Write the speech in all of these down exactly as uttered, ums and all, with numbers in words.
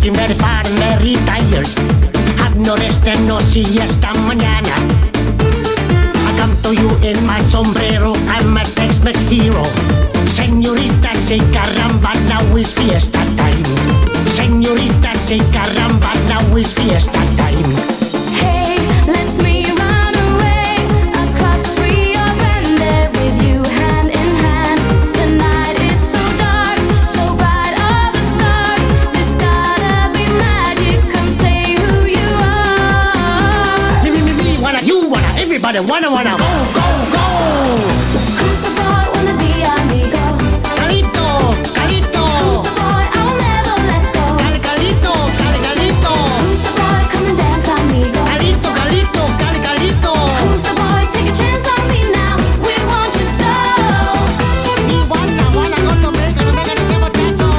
working very far and very tired. Have no rest and no siesta mañana. I come to you in my sombrero, I'm a Tex-Mex hero. Señorita, say caramba, now is fiesta time. Señorita, say caramba, now is fiesta time. Hey, let's me run away across Rio Grande with you hand in hand. The night is so dark, so bright are the stars. There's gotta be magic, come say who you are. Me, me, me, me, wanna, you wanna, everybody wanna, wanna, go, go, go. Who's the boy, wanna be amigo? Calito, Calito. Who's the boy, I'll never let go? Cal, Calito, Cal, Calito. Who's the boy, come and dance amigo? Calito, Calito, Cal, Calito. Who's the boy, take a chance on me now, we want you so. Me wanna, wanna go to Mexico, to Mexico, to Mexico.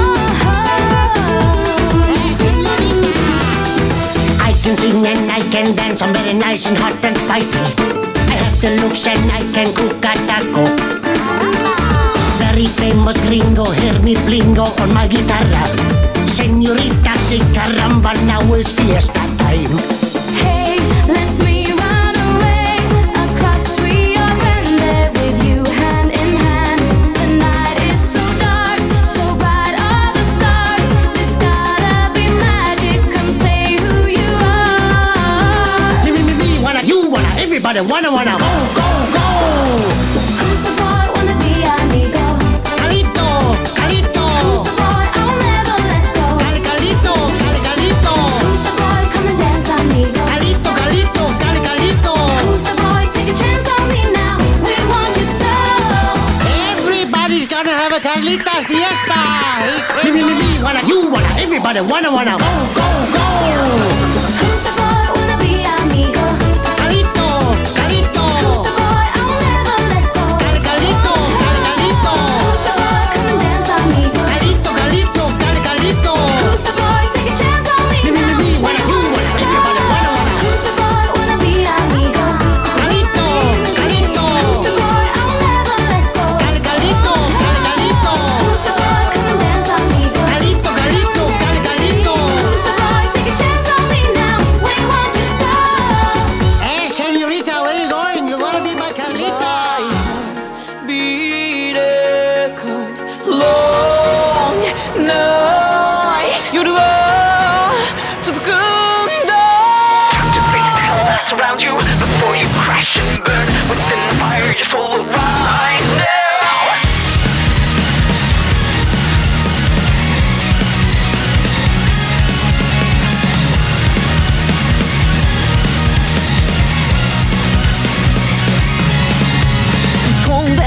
Hey, señorita. I can sing and I can dance, I'm very nice and hot and spicy. I have the looks and I can cook a taco. Very famous gringo, hear me blingo on my guitarra. Señorita, say caramba, now is fiesta time. Hey, let's me run away across Rio Grande with you hand in hand. The night is so dark, so bright are the stars. There's gotta be magic, come say who you are. Me, me, me, me, wanna, you wanna, everybody wanna, wanna, go, go, go. Who's the boy, wanna be amigo? Calito, Calito. Who's the boy, I'll never let go? Cal, Calito, Cal, Calito. Who's the boy, come and dance amigo? Calito, Calito, Cal, Calito. Who's the boy, take a chance on me now, we want you so. Everybody's gonna have a Carlita fiesta. Me, me, me, me, wanna, you wanna, everybody wanna, wanna, go, go, go.